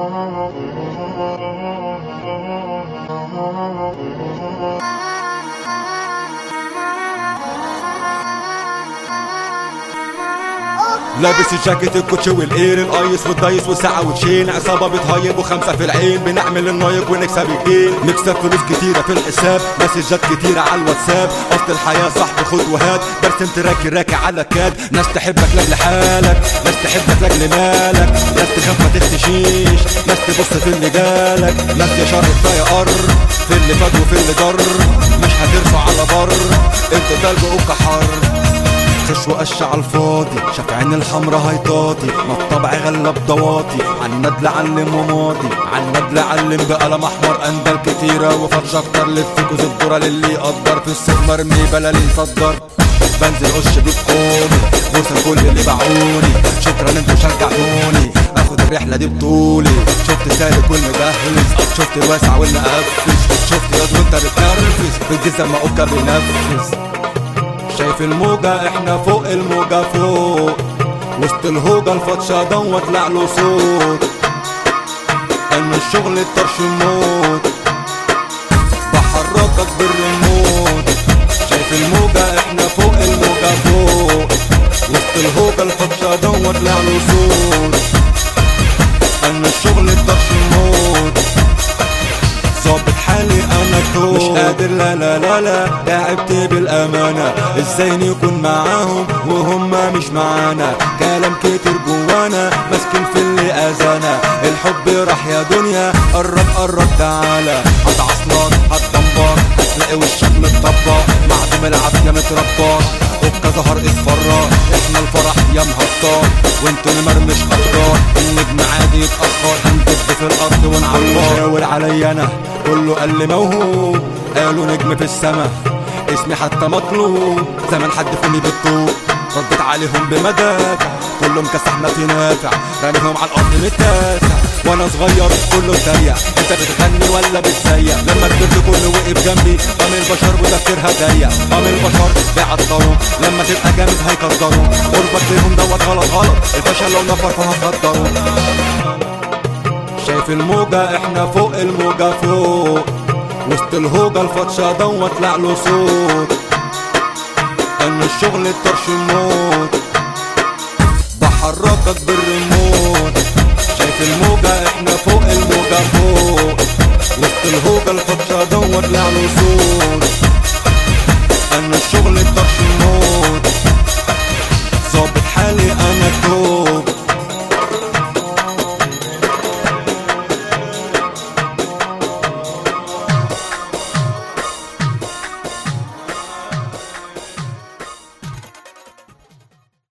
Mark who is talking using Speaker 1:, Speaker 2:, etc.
Speaker 1: لابس الجاكيت الكوتش والقير القيس والدايس والساعة وتشين، عصابة بتهيب وخمسة في العين، بنعمل النايك ونكسب الجيل، نكسب فلوس كتيرة في الحساب، مسجات كتيرة على الواتساب، اصل الحياة صاحبي خد وهات، برسم تراكي راكي على كاد، ناس تحبك لاجل حالك، ناس تحبك لاجل مالك، ناس تخاف ما تختشيش، ناس تبص في اللي جالك، ناس يا شر كفاية قر في اللي فات وفي اللي ضر، مش هترسوا على بر انتوا تلج وكحر، خش وقش على الفاضي، شاف عين الحمرا هيطاطي، ما الطبع غلب ضواطي، عالندل علم وماضي، عالندل علم بقلم احمر، اندل كتيرة وفرش اكتر، لف كوز الذرة للي يقدر، في الصيف مرمي بلا اللي يصدر، بنزل قش بقومي، بوسة كل اللي باعوني، شكرا انتوا شجعتوني، اخد الرحلة دي بطولي، شفت سالك والمجهز، شفت الواسع والمقفش، شفت ياض وانت بتنرفز، بالجزم ما اوكا بينفذ، شايف الموجة احنا فوق الموجة فوق، وسط الهوجة الفتشة دوت طلع له صوت، ان الشغل الطرش الموت، بحركك بالريموت، شايف الموجة احنا فوق الموجة فوق، وسط الهوجة الفتشة دوت طلع له صوت، ان الشغل الطرش الموت، ظابط حالي انا كوت، مش قادر لا لا لا لا، تعبت بالامانه، ازاي نكون معاهم وهم مش معانا، كلام كتير جوانا ماسكين في اللي اذانا، الحب راح يا دنيا، قرب قرب تعالى، هتعصلك هتدمر، هتلاقي وشك متطبق، معدوم العافيه متربى، اوكا ظهر اتفرج، احنا الفرح يا مهطار، وانتوا نمر مش اطرار، النجم عادي يتاخر، هندب في الارض ونعبر، شاور عليا انا كله قال لي موهوب، قالوا نجم في السما، اسمي حتى مطلوب، زمان حد فوني بالطوب، ردت عليهم بمدافع، كله مكسحنا في نافع، راميهم على الارض متاسع، وانا صغير كله اتريق، انت بتغني ولا بتسيق، لما كبرت كله وقف جنبي، قام البشر وتفكيرها ضيق، قام البشر بيعطروا، لما تبقى جامد هيكسروا، قربك ليهم دوت غلط غلط، الفشل لو نفر فهتقدروا، شايف الموجة احنا فوق الموجة فوق، وسط الهوجة الفتشة دوت طلع له صوت، ان الشغل الطرش الموت، بحركك بالريموت، شايف الموجة احنا فوق الموجة فوق، وسط الهوجة الفتشة دوت طلع له صوت.